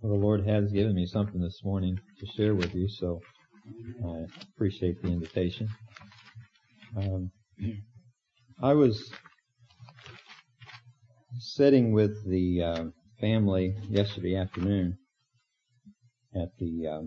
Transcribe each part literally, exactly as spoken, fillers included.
Well, the Lord has given me something this morning to share with you, so I appreciate the invitation. Um, I was sitting with the uh, family yesterday afternoon at the, um,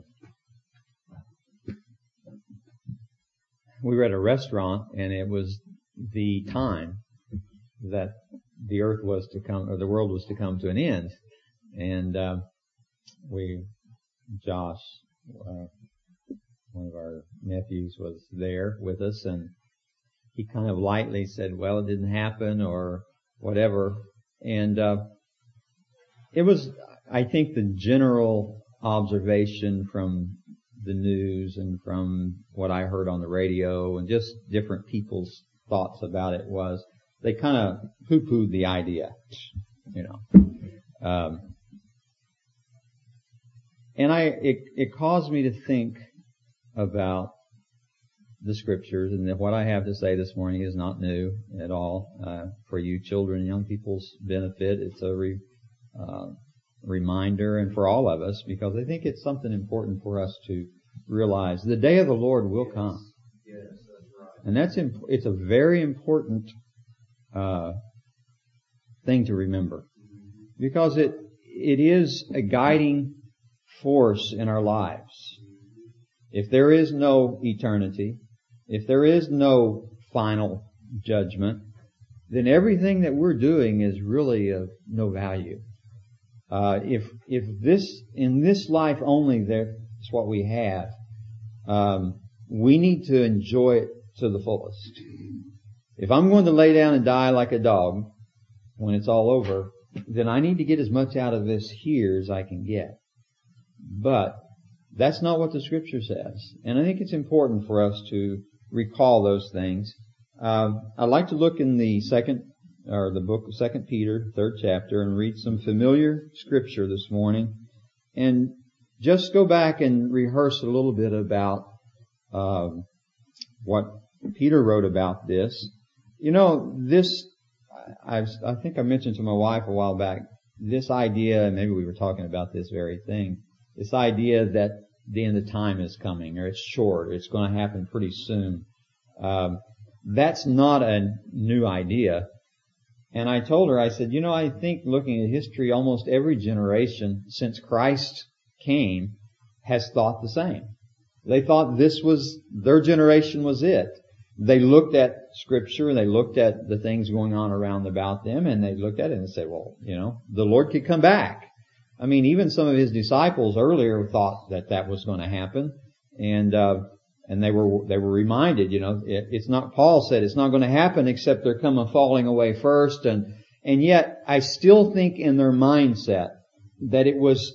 we were at a restaurant, and it was the time that the earth was to come, or the world was to come to an end. And uh, we, Josh, uh, one of our nephews, was there with us, and he kind of lightly said, well, it didn't happen, or whatever. And uh, it was, I think, the general observation from the news and from what I heard on the radio and just different people's thoughts about it was they kind of poo-pooed the idea, you know. Um, and I, it, it caused me to think about the scriptures, and that what I have to say this morning is not new at all. Uh, for you children and young people's benefit, it's a re, uh, reminder, and for all of us, because I think it's something important for us to realize. The day of the Lord will come. Yes, that's right. And that's, imp- it's a very important, uh, thing to remember. Because it, it is a guiding force in our lives. If there is no eternity, if there is no final judgment, then everything that we're doing is really of no value. Uh, if, if this, in this life only, that's what we have, um, we need to enjoy it to the fullest. If I'm going to lay down and die like a dog when it's all over, then I need to get as much out of this here as I can get. But that's not what the scripture says. And I think it's important for us to recall those things. Uh, I'd like to look in the second, or the book of Second Peter, third chapter, and read some familiar scripture this morning, and just go back and rehearse a little bit about uh, what Peter wrote about this. You know, this, I, I think I mentioned to my wife a while back, this idea, and maybe we were talking about this very thing, this idea that the end of time is coming, or it's short, it's going to happen pretty soon. Um, that's not a new idea. And I told her, I said, you know, I think looking at history, almost every generation since Christ came has thought the same. They thought this was, their generation was it. They looked at scripture, and they looked at the things going on around about them, and they looked at it and said, well, you know, the Lord could come back. I mean, even some of his disciples earlier thought that that was going to happen, and uh, and they were they were reminded, you know, it, it's not. Paul said it's not going to happen except there come a falling away first, and and yet I still think in their mindset that it was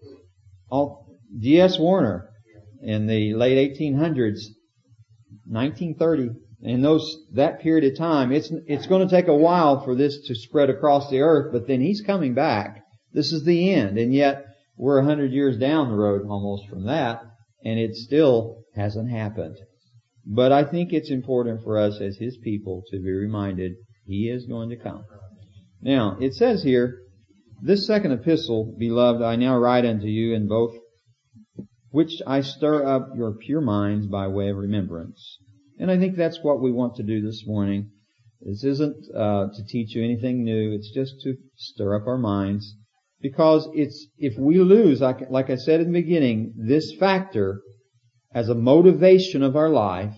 all D S Warner in the late eighteen hundreds, nineteen thirty, in those that period of time. It's it's going to take a while for this to spread across the earth, but then he's coming back. This is the end, and yet we're a hundred years down the road almost from that, and it still hasn't happened. But I think it's important for us as his people to be reminded he is going to come. Now, it says here, this second epistle, beloved, I now write unto you in both which I stir up your pure minds by way of remembrance. And I think that's what we want to do this morning. This isn't uh, to teach you anything new. It's just to stir up our minds. Because it's, if we lose, like, like I said in the beginning, this factor as a motivation of our life,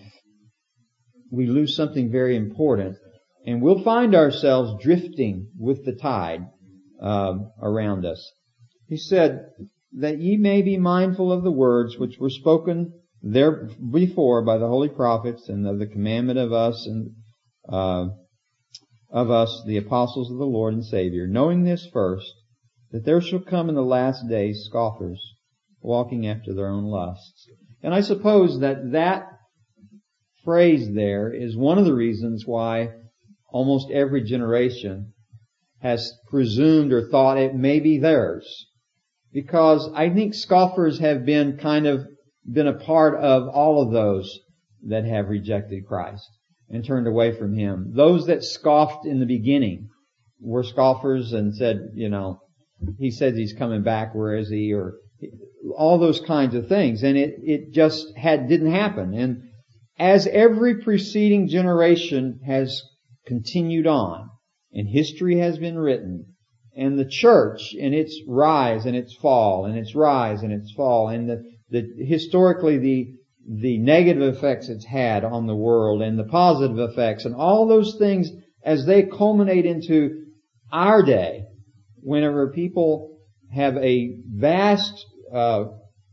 we lose something very important. And we'll find ourselves drifting with the tide uh, around us. He said, that ye may be mindful of the words which were spoken there before by the holy prophets, and of the commandment of us and uh, of us, the apostles of the Lord and Savior, knowing this first, that there shall come in the last days scoffers, walking after their own lusts. And I suppose that that phrase there is one of the reasons why almost every generation has presumed or thought it may be theirs. Because I think scoffers have been kind of been a part of all of those that have rejected Christ and turned away from Him. Those that scoffed in the beginning were scoffers and said, you know, he says he's coming back, where is he? Or all those kinds of things. And it, it just had, didn't happen. And as every preceding generation has continued on, and history has been written, and the church in its rise and its fall, and its rise and its fall, and the, the historically the the negative effects it's had on the world, and the positive effects, and all those things as they culminate into our day, whenever people have a vast, uh,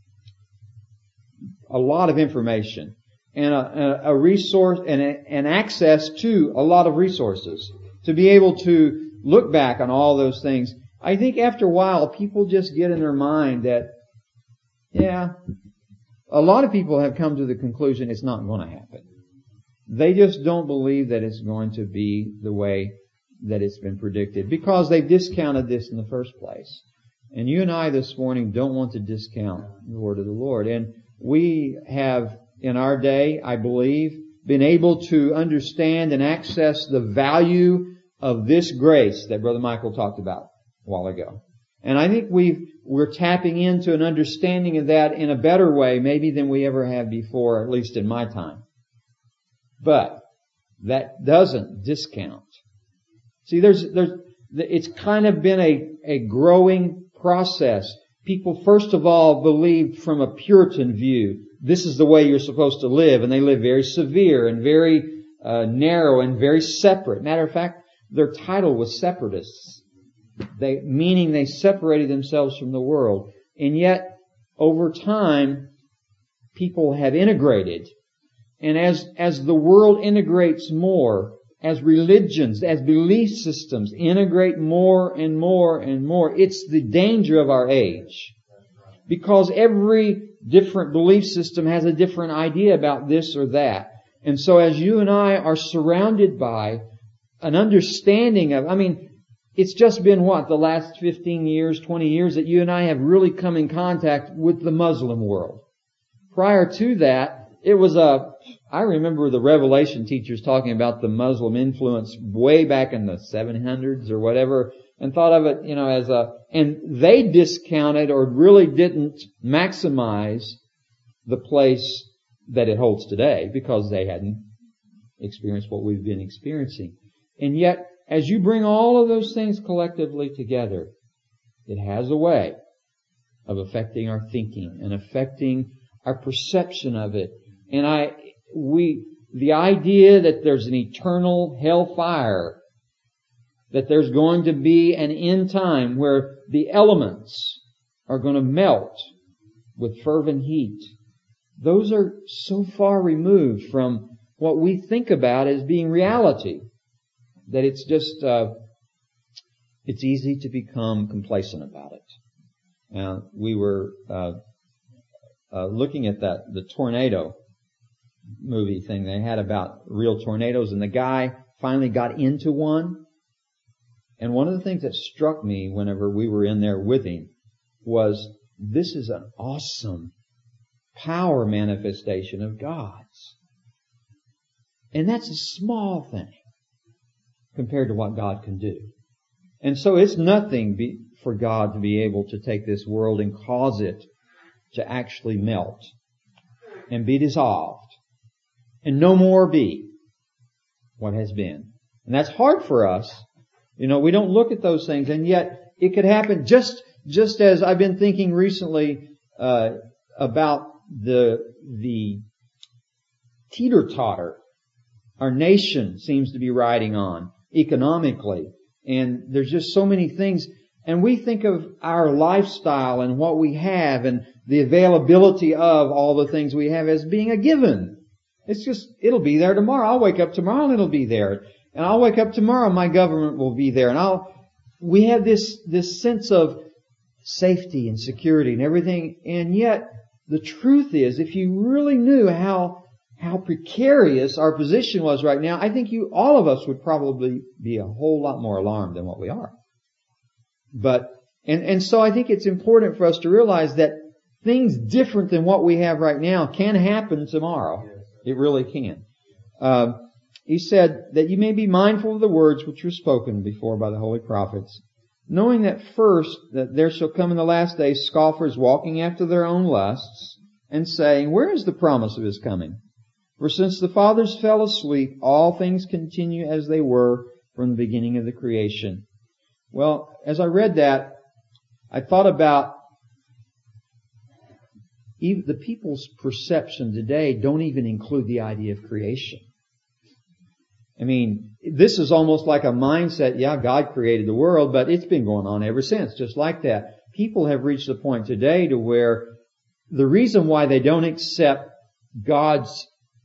a lot of information, and a, a resource, and, a, and access to a lot of resources, to be able to look back on all those things, I think after a while people just get in their mind that, yeah, a lot of people have come to the conclusion it's not going to happen. They just don't believe that it's going to be the way that it's been predicted, because they've discounted this in the first place. And you and I this morning don't want to discount the word of the Lord. And we have, in our day, I believe, been able to understand and access the value of this grace that Brother Michael talked about a while ago. And I think we've, we're tapping into an understanding of that in a better way maybe than we ever have before, at least in my time. But that doesn't discount. See, there's, there's, it's kind of been a, a growing process. People first of all believed from a Puritan view, this is the way you're supposed to live, and they live very severe and very uh, narrow and very separate. Matter of fact, their title was separatists. They, meaning they separated themselves from the world. And yet, over time, people have integrated. And as, as the world integrates more, as religions, as belief systems integrate more and more and more, it's the danger of our age. Because every different belief system has a different idea about this or that. And so as you and I are surrounded by an understanding of, I mean, it's just been what, the last fifteen years, twenty years that you and I have really come in contact with the Muslim world. Prior to that, it was a, I remember the Revelation teachers talking about the Muslim influence way back in the seven hundreds or whatever, and thought of it, you know, as a, and they discounted or really didn't maximize the place that it holds today because they hadn't experienced what we've been experiencing. And yet, as you bring all of those things collectively together, it has a way of affecting our thinking and affecting our perception of it. And I, we, the idea that there's an eternal hellfire, that there's going to be an end time where the elements are going to melt with fervent heat, those are so far removed from what we think about as being reality that it's just, uh, it's easy to become complacent about it. Now, we were, uh, uh, looking at that, the tornado movie thing they had about real tornadoes, and the guy finally got into one. And one of the things that struck me whenever we were in there with him was, this is an awesome power manifestation of God's. And that's a small thing compared to what God can do. And so it's nothing be, for God to be able to take this world and cause it to actually melt and be dissolved and no more be what has been. And that's hard for us. You know, we don't look at those things, and yet it could happen just, just as I've been thinking recently, uh, about the, the teeter-totter our nation seems to be riding on economically. And there's just so many things. And we think of our lifestyle and what we have and the availability of all the things we have as being a given. It's just, it'll be there tomorrow. I'll wake up tomorrow and it'll be there. And I'll wake up tomorrow and my government will be there. And I'll, we have this, this sense of safety and security and everything. And yet, the truth is, if you really knew how, how precarious our position was right now, I think you, all of us would probably be a whole lot more alarmed than what we are. But, and, and so I think it's important for us to realize that things different than what we have right now can happen tomorrow. It really can. Uh, he said that you may be mindful of the words which were spoken before by the holy prophets, knowing that first that there shall come in the last days scoffers walking after their own lusts, and saying, where is the promise of his coming? For since the fathers fell asleep, all things continue as they were from the beginning of the creation. Well, as I read that, I thought about even the people's perception today don't even include the idea of creation. I mean, this is almost like a mindset, yeah, God created the world, but it's been going on ever since, just like that. People have reached the point today to where the reason why they don't accept God's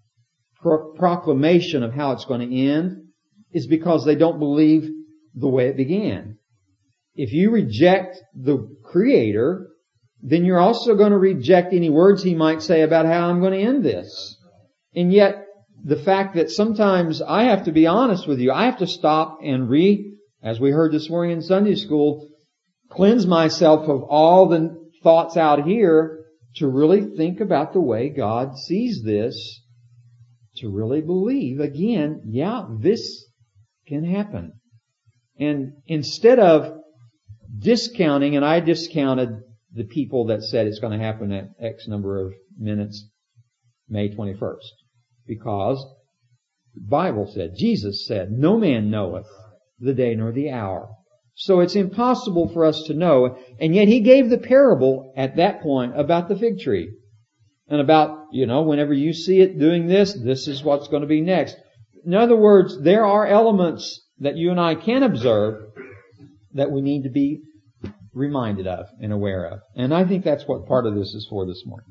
pro- proclamation of how it's going to end is because they don't believe the way it began. If you reject the Creator, then you're also going to reject any words He might say about how I'm going to end this. And yet, the fact that sometimes I have to be honest with you, I have to stop and re, as we heard this morning in Sunday school, cleanse myself of all the thoughts out here to really think about the way God sees this, to really believe, again, yeah, this can happen. And instead of discounting, and I discounted the people that said it's going to happen at X number of minutes, May twenty-first. Because the Bible said, Jesus said, no man knoweth the day nor the hour. So it's impossible for us to know. And yet He gave the parable at that point about the fig tree. And about, you know, whenever you see it doing this, this is what's going to be next. In other words, there are elements that you and I can observe that we need to be reminded of and aware of. And I think that's what part of this is for this morning.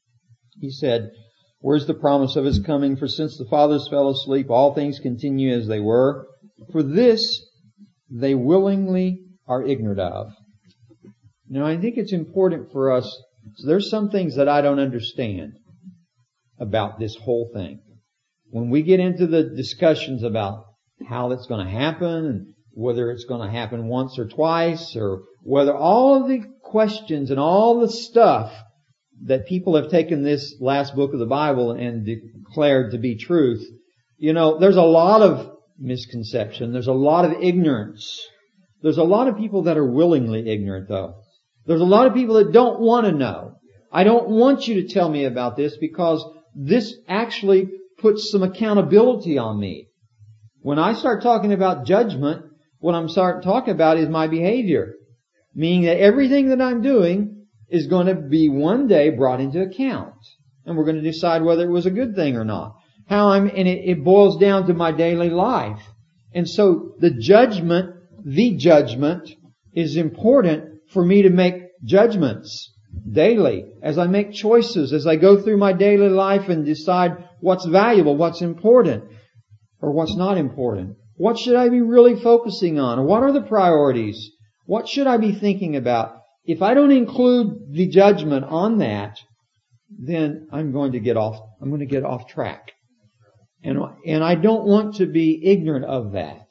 He said, where's the promise of His coming? For since the fathers fell asleep, all things continue as they were. For this they willingly are ignorant of. Now, I think it's important for us. So there's some things that I don't understand about this whole thing. When we get into the discussions about how it's going to happen and whether it's going to happen once or twice, or whether all of the questions and all the stuff that people have taken this last book of the Bible and declared to be truth, you know, there's a lot of misconception. There's a lot of ignorance. There's a lot of people that are willingly ignorant, though. There's a lot of people that don't want to know. I don't want you to tell me about this because this actually puts some accountability on me. When I start talking about judgment, what I'm starting talking about is my behavior. Meaning that everything that I'm doing is going to be one day brought into account. And we're going to decide whether it was a good thing or not. How I'm, and it, it boils down to my daily life. And so the judgment, the judgment is important for me to make judgments daily. As I make choices, as I go through my daily life and decide what's valuable, what's important, or what's not important. What should I be really focusing on? Or what are the priorities? What should I be thinking about? If I don't include the judgment on that, then I'm going to get off, I'm going to get off track. And, and I don't want to be ignorant of that.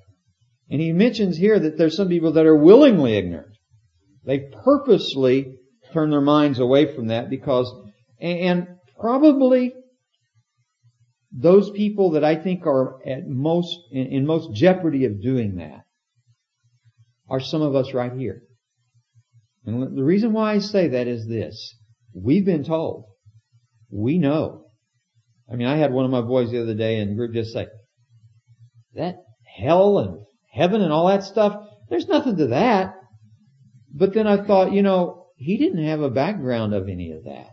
And he mentions here that there's some people that are willingly ignorant. They purposely turn their minds away from that because, and probably those people that I think are at most, in, in most jeopardy of doing that are some of us right here. And the reason why I say that is this. We've been told. We know. I mean, I had one of my boys the other day in the group just say, that hell and heaven and all that stuff, there's nothing to that. But then I thought, you know, he didn't have a background of any of that.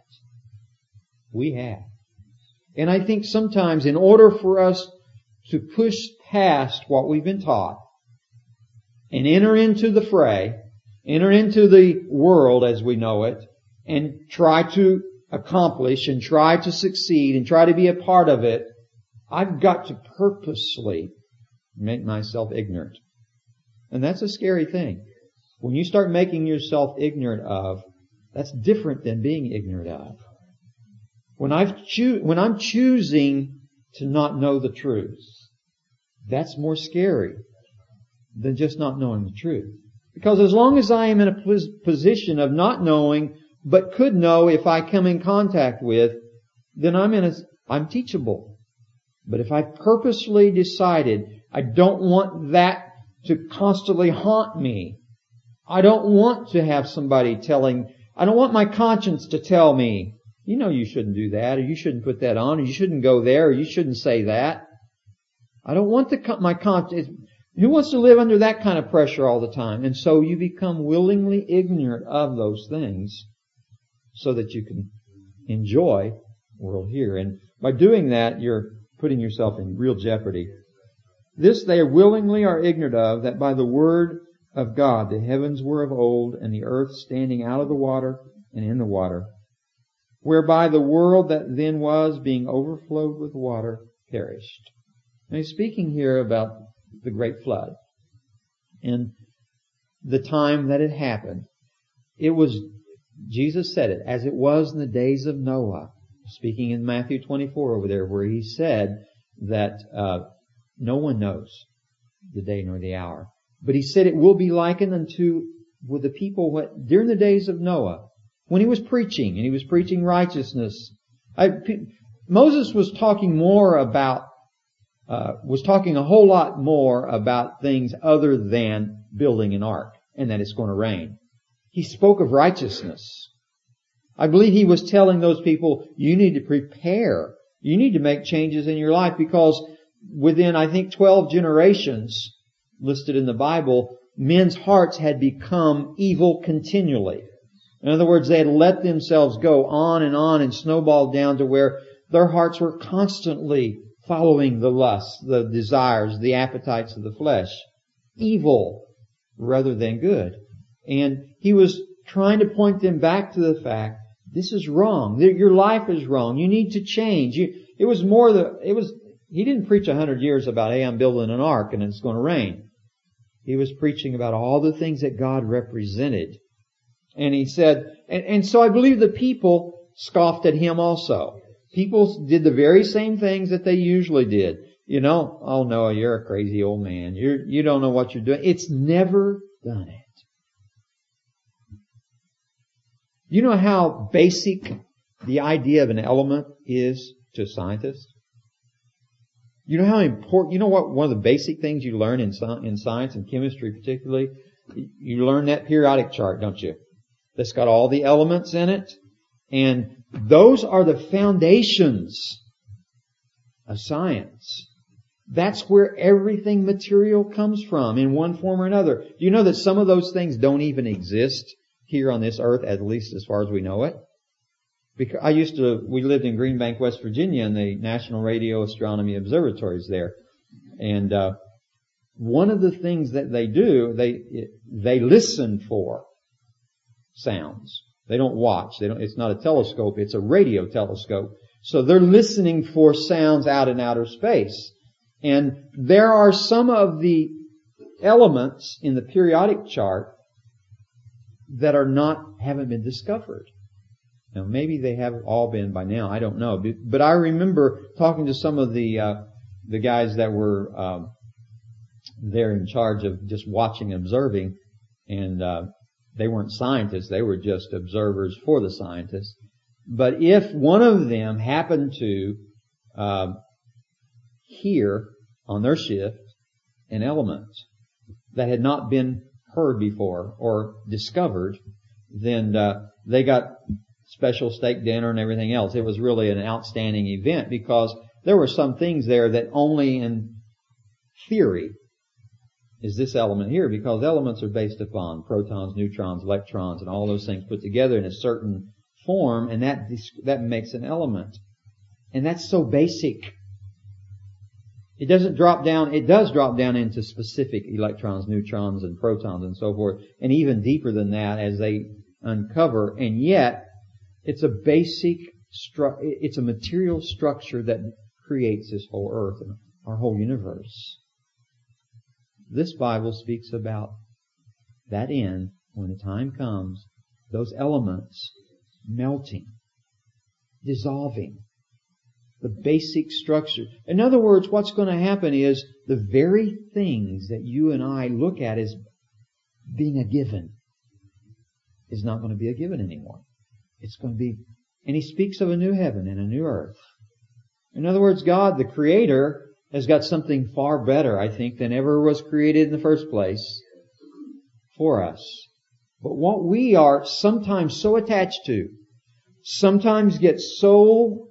We have. And I think sometimes in order for us to push past what we've been taught and enter into the fray, enter into the world as we know it, and try to accomplish and try to succeed and try to be a part of it, I've got to purposely make myself ignorant. And that's a scary thing. When you start making yourself ignorant of, that's different than being ignorant of. When I've choo- when I'm choosing to not know the truth, that's more scary than just not knowing the truth. Because as long as I am in a pos- position of not knowing, but could know if I come in contact with, then I'm in a, I'm teachable. But if I purposely decided I don't want that to constantly haunt me, I don't want to have somebody telling, I don't want my conscience to tell me, you know you shouldn't do that, or you shouldn't put that on, or you shouldn't go there, or you shouldn't say that. I don't want the, my conscience. Who wants to live under that kind of pressure all the time? And so you become willingly ignorant of those things so that you can enjoy the world here. And by doing that, you're putting yourself in real jeopardy. This they willingly are ignorant of, that by the word of God the heavens were of old, and the earth standing out of the water and in the water, whereby the world that then was, being overflowed with water, perished. Now he's speaking here about the great flood and the time that it happened. It was, Jesus said it, as it was in the days of Noah, speaking in Matthew twenty-four over there, where he said that uh, no one knows the day nor the hour. But he said it will be likened unto with the people what, during the days of Noah, when he was preaching, and he was preaching righteousness. I, Moses was talking more about Uh, was talking a whole lot more about things other than building an ark and that it's going to rain. He spoke of righteousness. I believe he was telling those people, you need to prepare. You need to make changes in your life, because within, I think, twelve generations listed in the Bible, men's hearts had become evil continually. In other words, they had let themselves go on and on and snowballed down to where their hearts were constantly following the lusts, the desires, the appetites of the flesh. Evil rather than good. And he was trying to point them back to the fact, this is wrong. Your life is wrong. You need to change. You, it was more the, it was, he didn't preach a hundred years about, hey, I'm building an ark and it's going to rain. He was preaching about all the things that God represented. And he said, and, and so I believe the people scoffed at him also. People did the very same things that they usually did. You know, oh Noah, you're a crazy old man. You're, you don't know what you're doing. It's never done it. You know how basic the idea of an element is to a scientist? You know how important, you know what, one of the basic things you learn in, in science and chemistry particularly? You learn that periodic chart, don't you? That's got all the elements in it. And those are the foundations of science. That's where everything material comes from in one form or another. Do you know that some of those things don't even exist here on this earth, at least as far as we know it? Because I used to, we lived in Green Bank, West Virginia, and the National Radio Astronomy Observatory is there. And uh, one of the things that they do, they they listen for sounds. They don't watch. They don't, it's not a telescope. It's a radio telescope. So they're listening for sounds out in outer space. And there are some of the elements in the periodic chart that are not, haven't been discovered. Now maybe they have all been by now. I don't know. But I remember talking to some of the, uh, the guys that were, um, there in charge of just watching and observing, and, uh, they weren't scientists, they were just observers for the scientists. But if one of them happened to uh, hear on their shift an element that had not been heard before or discovered, then uh, they got special steak dinner and everything else. It was really an outstanding event, because there were some things there that only in theory is this element here, because elements are based upon protons, neutrons, electrons, and all those things put together in a certain form, and that that makes an element. And that's so basic. It doesn't drop down, it does drop down into specific electrons, neutrons, and protons and so forth, and even deeper than that as they uncover, and yet it's a basic, stru- it's a material structure that creates this whole earth and our whole universe. This Bible speaks about that end, when the time comes, those elements melting, dissolving, the basic structure. In other words, what's going to happen is the very things that you and I look at as being a given is not going to be a given anymore. It's going to be, and he speaks of a new heaven and a new earth. In other words, God, the Creator, has got something far better, I think, than ever was created in the first place for us. But what we are sometimes so attached to, sometimes get so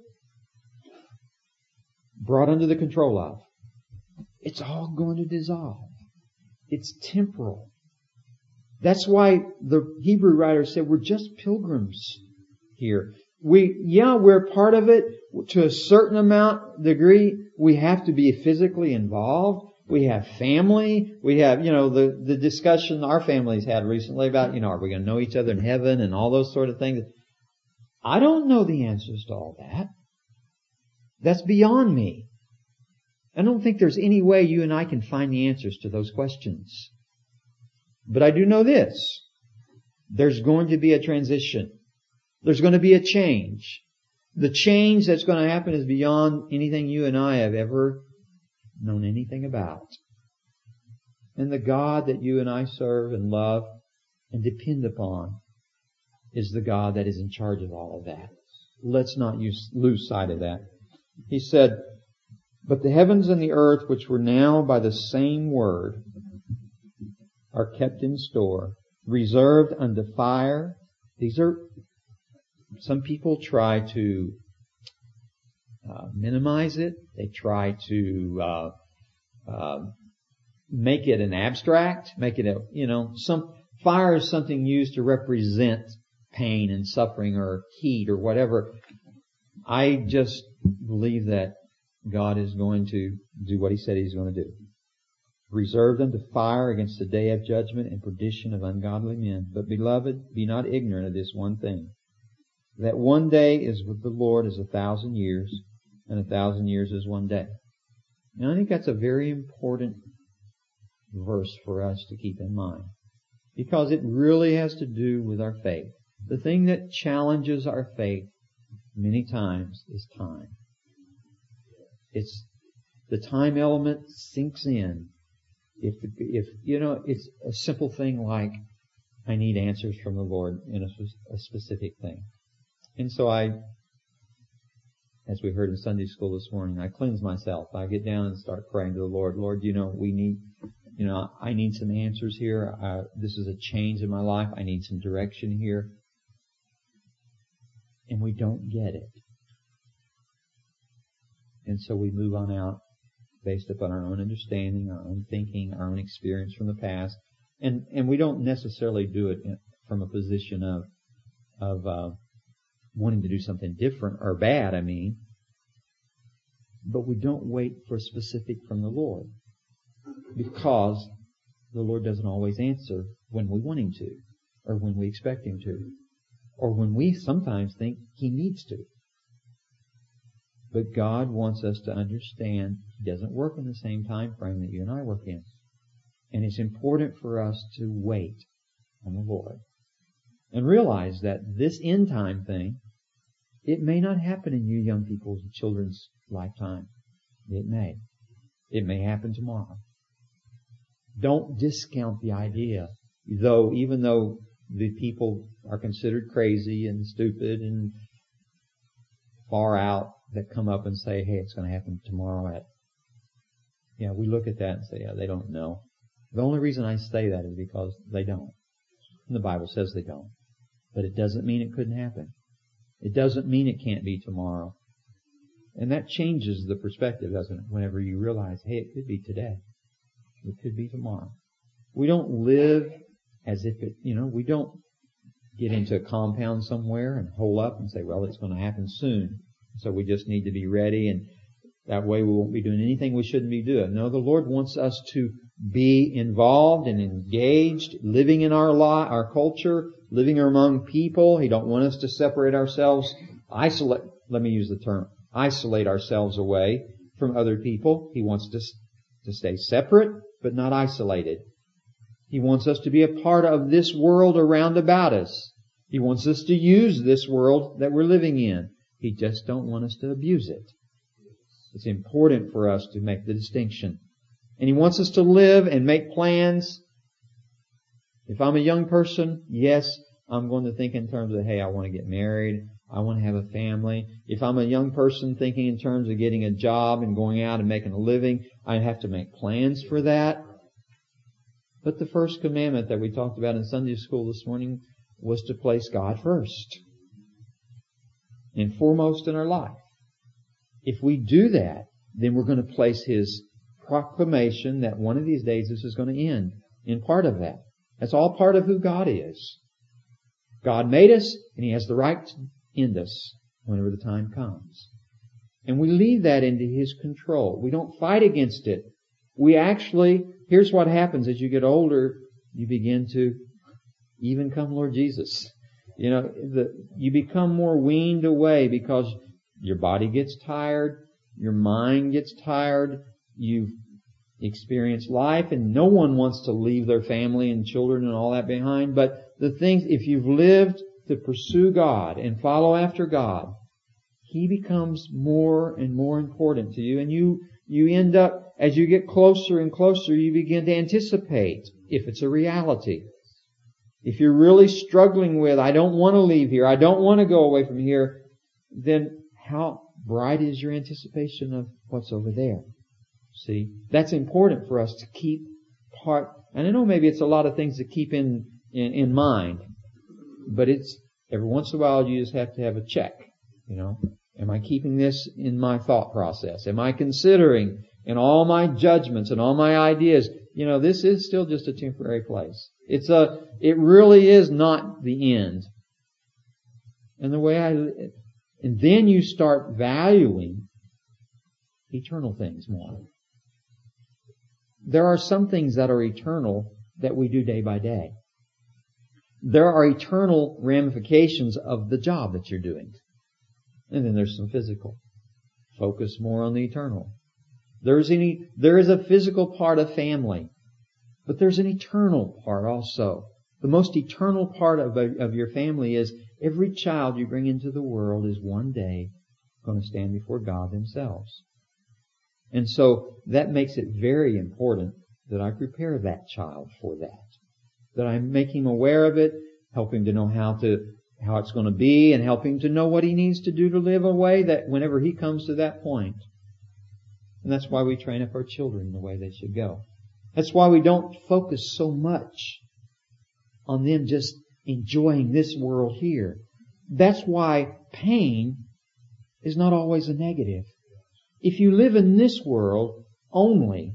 brought under the control of, it's all going to dissolve. It's temporal. That's why the Hebrew writer said we're just pilgrims here. We, yeah, we're part of it to a certain amount, degree. We have to be physically involved. We have family. We have, you know, the, the discussion our families had recently about, you know, are we going to know each other in heaven and all those sort of things. I don't know the answers to all that. That's beyond me. I don't think there's any way you and I can find the answers to those questions. But I do know this. There's going to be a transition. There's going to be a change. The change that's going to happen is beyond anything you and I have ever known anything about. And the God that you and I serve and love and depend upon is the God that is in charge of all of that. Let's not use, lose sight of that. He said, but the heavens and the earth, which were now by the same word, are kept in store, reserved unto fire. These are, some people try to uh, minimize it. They try to uh, uh, make it an abstract, make it a, you know, some, fire is something used to represent pain and suffering or heat or whatever. I just believe that God is going to do what He said He's going to do. Reserved unto fire against the day of judgment and perdition of ungodly men. But beloved, be not ignorant of this one thing, that one day is with the Lord as a thousand years, and a thousand years is one day. And I think that's a very important verse for us to keep in mind, because it really has to do with our faith. The thing that challenges our faith many times is time. It's the time element sinks in. If, if, you know, it's a simple thing like, I need answers from the Lord in a, a specific thing. And so I, as we heard in Sunday school this morning, I cleanse myself. I get down and start praying to the Lord. Lord, you know, we need, you know, I need some answers here. Uh, this is a change in my life. I need some direction here. And we don't get it. And so we move on out based upon our own understanding, our own thinking, our own experience from the past. And, and we don't necessarily do it from a position of, of, uh, wanting to do something different or bad, I mean. But we don't wait for specific from the Lord, because the Lord doesn't always answer when we want Him to, or when we expect Him to, or when we sometimes think He needs to. But God wants us to understand He doesn't work in the same time frame that you and I work in. And it's important for us to wait on the Lord. And realize that this end time thing, it may not happen in you young people's children's lifetime. It may. It may happen tomorrow. Don't discount the idea, though, even though the people are considered crazy and stupid and far out that come up and say, hey, it's going to happen tomorrow at, yeah, we look at that and say, yeah, they don't know. The only reason I say that is because they don't. And the Bible says they don't. But it doesn't mean it couldn't happen. It doesn't mean it can't be tomorrow. And that changes the perspective, doesn't it? Whenever you realize, hey, it could be today. It could be tomorrow. We don't live as if it, you know, we don't get into a compound somewhere and hole up and say, well, it's going to happen soon. So we just need to be ready, and that way we won't be doing anything we shouldn't be doing. No, the Lord wants us to be involved and engaged, living in our life, our culture, living among people. He don't want us to separate ourselves, isolate, let me use the term, isolate ourselves away from other people. He wants us to stay separate, but not isolated. He wants us to be a part of this world around about us. He wants us to use this world that we're living in. He just don't want us to abuse it. It's important for us to make the distinction. And He wants us to live and make plans. If I'm a young person, yes, I'm going to think in terms of, hey, I want to get married. I want to have a family. If I'm a young person thinking in terms of getting a job and going out and making a living, I have to make plans for that. But the first commandment that we talked about in Sunday school this morning was to place God first and foremost in our life. If we do that, then we're going to place His proclamation that one of these days this is going to end in part of that. That's all part of who God is. God made us, and He has the right to end us whenever the time comes. And we leave that into His control. We don't fight against it. We actually, here's what happens as you get older, you begin to even come Lord Jesus. You know, the, you become more weaned away because your body gets tired, your mind gets tired, you've experienced life, and no one wants to leave their family and children and all that behind. But the things, if you've lived to pursue God and follow after God, He becomes more and more important to you, and you you end up, as you get closer and closer, you begin to anticipate if it's a reality. If you're really struggling with, I don't want to leave here, I don't want to go away from here, then how bright is your anticipation of what's over there? See, that's important for us to keep part, and I know maybe it's a lot of things to keep in, in, in mind, but it's, every once in a while you just have to have a check, you know. Am I keeping this in my thought process? Am I considering in all my judgments and all my ideas, you know, this is still just a temporary place. It's a, it really is not the end. And the way I, and then you start valuing eternal things more. There are some things that are eternal that we do day by day. There are eternal ramifications of the job that you're doing. And then there's some physical. Focus more on the eternal. There's any, there is a physical part of family, but there's an eternal part also. The most eternal part of, of your family is every child you bring into the world is one day going to stand before God themselves. And so that makes it very important that I prepare that child for that. That I make him aware of it, help him to know how to how it's going to be, and help him to know what he needs to do to live a way that whenever he comes to that point. And that's why we train up our children the way they should go. That's why we don't focus so much on them just enjoying this world here. That's why pain is not always a negative. If you live in this world only,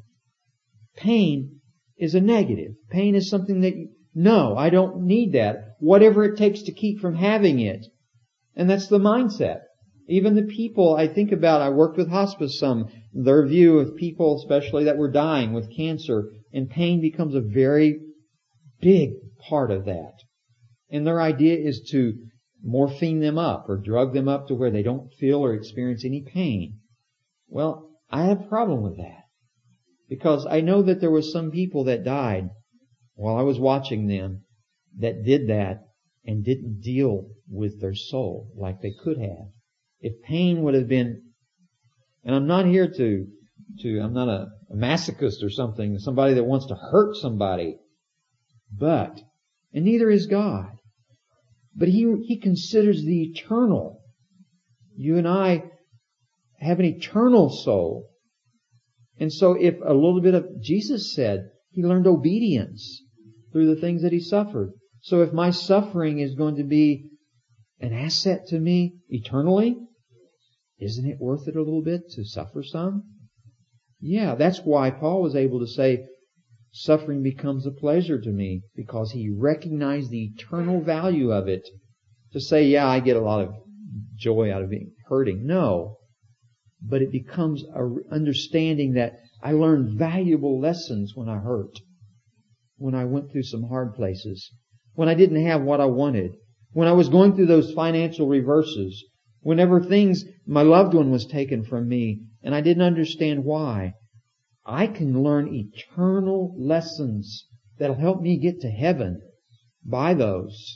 pain is a negative. Pain is something that, no, I don't need that. Whatever it takes to keep from having it. And that's the mindset. Even the people I think about, I worked with hospice some, their view of people especially that were dying with cancer, and pain becomes a very big part of that. And their idea is to morphine them up or drug them up to where they don't feel or experience any pain. Well, I have a problem with that. Because I know that there was some people that died while I was watching them that did that and didn't deal with their soul like they could have. If pain would have been, and I'm not here to, to, I'm not a, a masochist or something, somebody that wants to hurt somebody, but, and neither is God, but He, He considers the eternal. You and I have an eternal soul. And so if a little bit of, Jesus said, He learned obedience through the things that He suffered. So if my suffering is going to be an asset to me eternally, isn't it worth it a little bit to suffer some? Yeah, that's why Paul was able to say, suffering becomes a pleasure to me, because he recognized the eternal value of it. To say, yeah, I get a lot of joy out of being hurting. No. But it becomes an understanding that I learned valuable lessons when I hurt. When I went through some hard places. When I didn't have what I wanted. When I was going through those financial reverses. Whenever things, my loved one was taken from me and I didn't understand why. I can learn eternal lessons that'll help me get to heaven by those.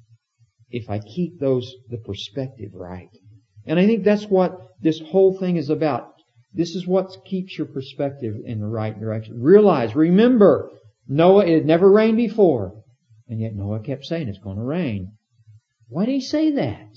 If I keep those, the perspective right. And I think that's what this whole thing is about. This is what keeps your perspective in the right direction. Realize, remember, Noah, it had never rained before. And yet Noah kept saying it's going to rain. Why did he say that?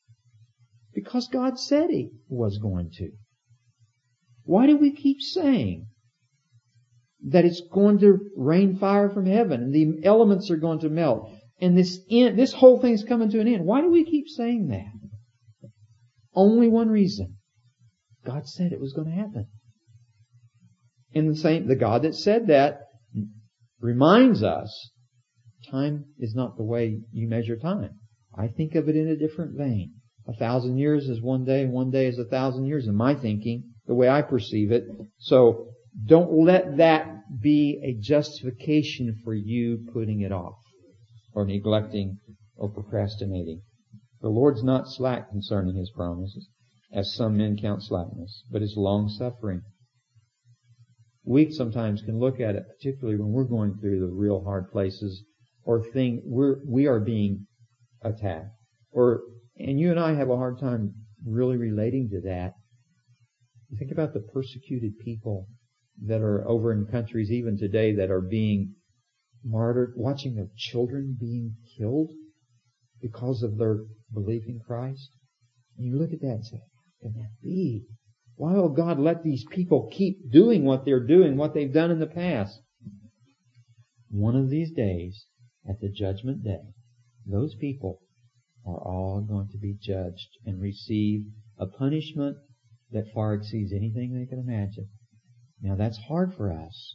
Because God said He was going to. Why do we keep saying? that it's going to rain fire from heaven and the elements are going to melt. And this end, this whole thing's coming to an end. Why do we keep saying that? Only one reason. God said it was going to happen. And the same, the God that said that reminds us, time is not the way you measure time. I think of it in a different vein. A thousand years is one day, and one day is a thousand years in my thinking, the way I perceive it. So don't let that be a justification for you putting it off or neglecting or procrastinating. The Lord's not slack concerning His promises, as some men count slackness, but is long-suffering. We sometimes can look at it, particularly when we're going through the real hard places or thing we're we are being attacked. Or and you and I have a hard time really relating to that. You think about the persecuted people that are over in countries even today that are being martyred, watching their children being killed because of their belief in Christ. And you look at that and say, how can that be? Why will God let these people keep doing what they're doing, what they've done in the past? One of these days, at the judgment day, those people are all going to be judged and receive a punishment that far exceeds anything they can imagine. Now that's hard for us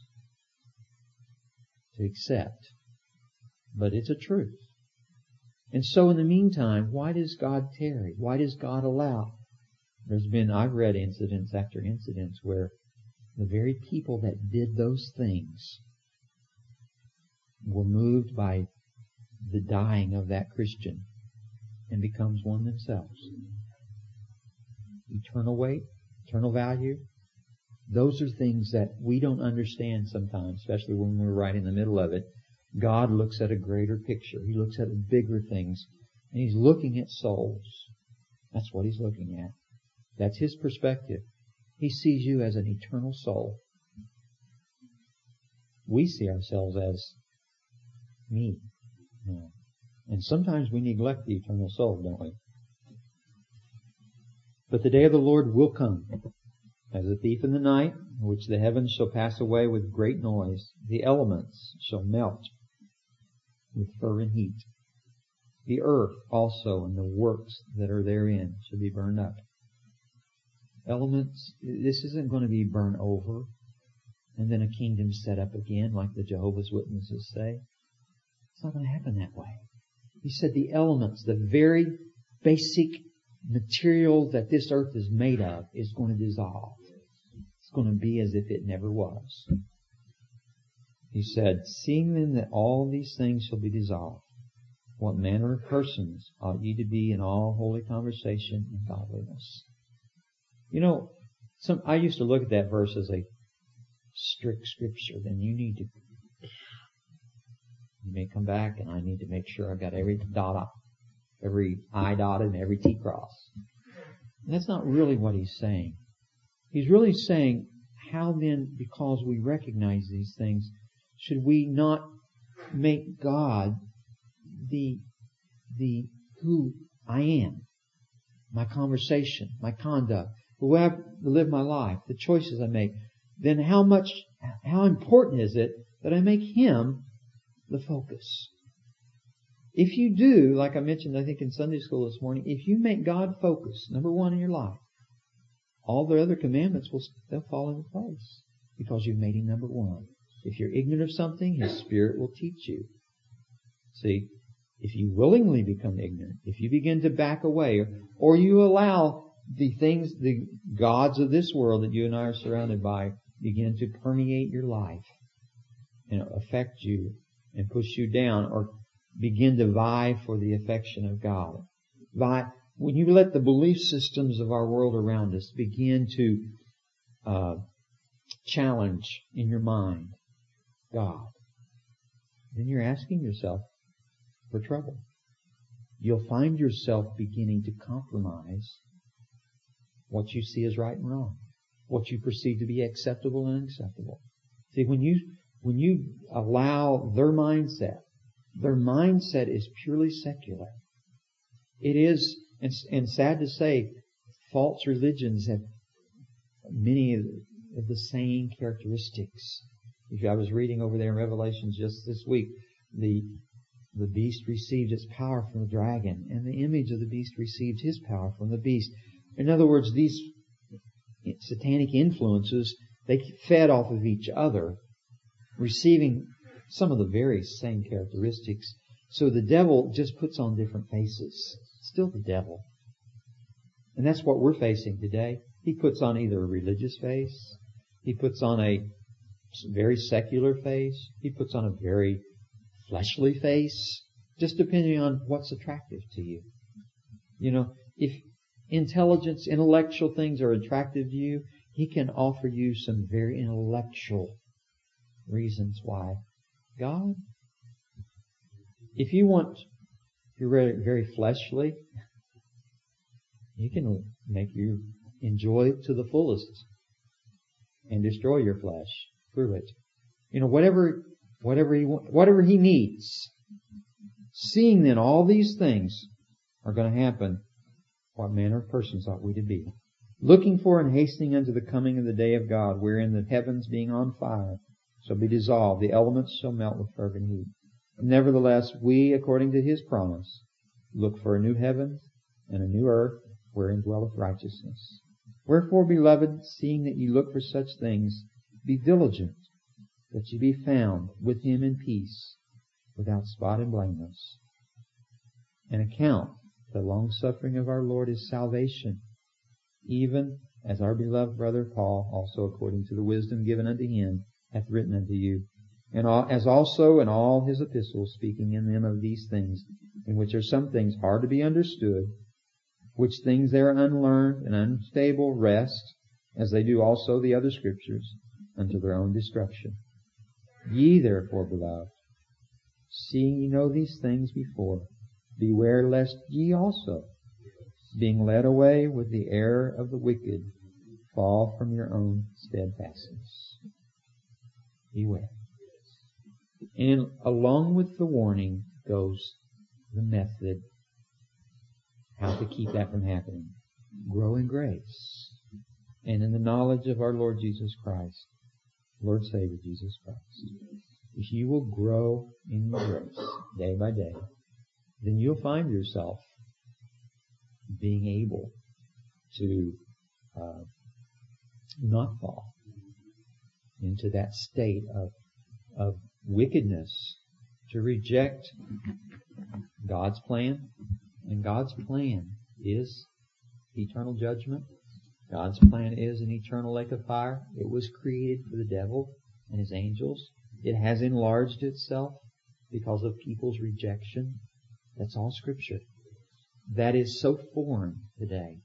to accept, but it's a truth. And so in the meantime, why does God tarry? Why does God allow? There's been, I've read incidents after incidents where the very people that did those things were moved by the dying of that Christian and becomes one themselves. Eternal weight, eternal value. Those are things that we don't understand sometimes, especially when we're right in the middle of it. God looks at a greater picture. He looks at bigger things. And He's looking at souls. That's what He's looking at. That's His perspective. He sees you as an eternal soul. We see ourselves as me. Yeah. And sometimes we neglect the eternal soul, don't we? But the day of the Lord will come. As a thief in the night, in which the heavens shall pass away with great noise, the elements shall melt with fervent heat. The earth also and the works that are therein shall be burned up. Elements, this isn't going to be burned over and then a kingdom set up again like the Jehovah's Witnesses say. It's not going to happen that way. He said the elements, the very basic material that this earth is made of, is going to dissolve. It's going to be as if it never was. He said, seeing then that all these things shall be dissolved, what manner of persons ought ye to be in all holy conversation and godliness? You know, some I used to look at that verse as a strict scripture. Then you need to, you may come back and I need to make sure I've got every dot, every I dotted and every T crossed. That's not really what he's saying. He's really saying, how then, because we recognize these things, should we not make God the, the, who I am? My conversation, my conduct, the way I live my life, the choices I make. Then how much, how important is it that I make Him the focus? If you do, like I mentioned, I think in Sunday school this morning, if you make God focus, number one in your life, all the other commandments will they'll fall into place because you've made Him number one. If you're ignorant of something, His Spirit will teach you. See, if you willingly become ignorant, if you begin to back away, or, or you allow the things, the gods of this world that you and I are surrounded by, begin to permeate your life and affect you and push you down, or begin to vie for the affection of God. Vie, when you let the belief systems of our world around us begin to uh, challenge in your mind God, then you're asking yourself for trouble. You'll find yourself beginning to compromise what you see as right and wrong, what you perceive to be acceptable and unacceptable. See, when you when you allow their mindset, their mindset is purely secular. It is, and, and sad to say, false religions have many of the same characteristics. If I was reading over there in Revelations just this week, the the beast received its power from the dragon, and the image of the beast received his power from the beast. In other words, these satanic influences, they fed off of each other, receiving some of the very same characteristics. So the devil just puts on different faces. Still the devil. And that's what we're facing today. He puts on either a religious face, he puts on a very secular face, he puts on a very fleshly face, just depending on what's attractive to you. You know, if intelligence, intellectual things are attractive to you, he can offer you some very intellectual reasons why. God, if you want, if you're very, very fleshly, he can make you enjoy it to the fullest and destroy your flesh through it. You know, whatever, whatever he, whatever he needs. Seeing then all these things are going to happen, what manner of persons ought we to be? Looking for and hastening unto the coming of the day of God, wherein the heavens being on fire shall be dissolved, the elements shall melt with fervent heat. Nevertheless, we, according to his promise, look for a new heaven and a new earth, wherein dwelleth righteousness. Wherefore, beloved, seeing that ye look for such things, be diligent that ye be found with him in peace, without spot and blameless. And account the long-suffering of our Lord is salvation, even as our beloved brother Paul, also according to the wisdom given unto him, hath written unto you, and all, as also in all his epistles, speaking in them of these things, in which are some things hard to be understood, which things they are unlearned and unstable rest, as they do also the other scriptures, unto their own destruction. Ye therefore, beloved, seeing ye know these things before, beware lest ye also, being led away with the error of the wicked, fall from your own steadfastness. Beware. And along with the warning goes the method, how to keep that from happening. Grow in grace and in the knowledge of our Lord Jesus Christ, Lord Savior Jesus Christ. If you will grow in your grace day by day, then you'll find yourself being able to uh, not fall into that state of of wickedness, to reject God's plan. And God's plan is eternal judgment. God's plan is an eternal lake of fire. It was created for the devil and his angels. It has enlarged itself because of people's rejection. That's all Scripture. That is so foreign today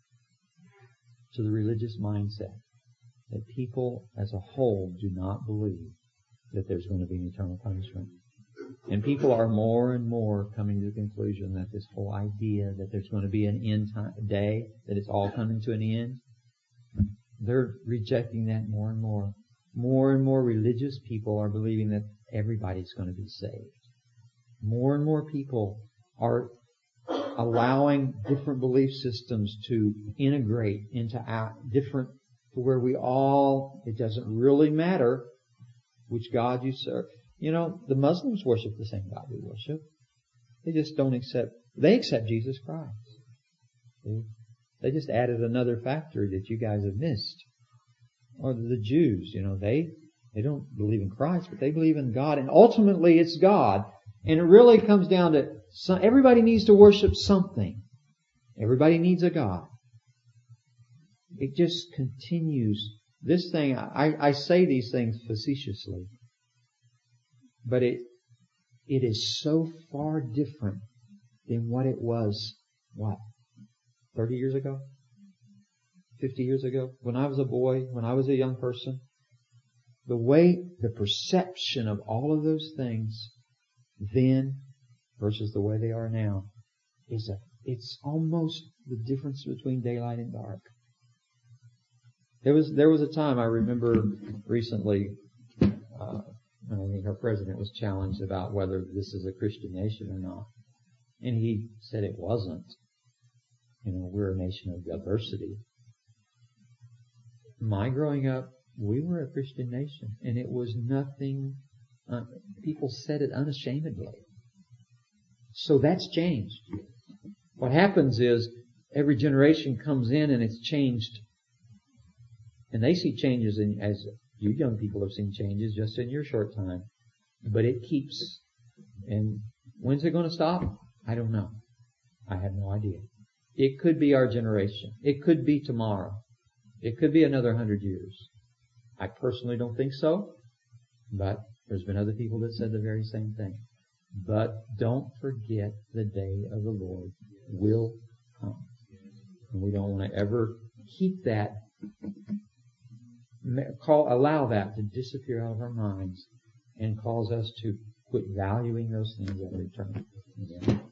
to the religious mindset that people as a whole do not believe that there's going to be an eternal punishment. And people are more and more coming to the conclusion that this whole idea that there's going to be an end time, day, that it's all coming to an end, they're rejecting that more and more. More and more religious people are believing that everybody's going to be saved. More and more people are allowing different belief systems to integrate into our different, to where we all, it doesn't really matter which God you serve. You know, the Muslims worship the same God we worship. They just don't accept, they accept Jesus Christ. See? They just added another factor that you guys have missed. Or the Jews, you know, they, they don't believe in Christ, but they believe in God. And ultimately it's God. And it really comes down to, some, everybody needs to worship something. Everybody needs a God. It just continues. This thing, I, I say these things facetiously. But it, it is so far different than what it was, what, thirty years ago? fifty years ago? When I was a boy, when I was a young person? The way, the perception of all of those things then versus the way they are now is a, it's almost the difference between daylight and dark. There was, there was a time I remember recently, uh, I think our president was challenged about whether this is a Christian nation or not. And he said it wasn't. You know, we're a nation of diversity. My growing up, we were a Christian nation, and it was nothing, uh, people said it unashamedly. So that's changed. What happens is, every generation comes in and it's changed. And they see changes in, as you young people have seen changes just in your short time. But it keeps. And when's it going to stop? I don't know. I have no idea. It could be our generation. It could be tomorrow. It could be another hundred years. I personally don't think so. But there's been other people that said the very same thing. But don't forget the day of the Lord will come. And we don't want to ever keep that, call, allow that to disappear out of our minds and cause us to quit valuing those things that are eternal. Yeah.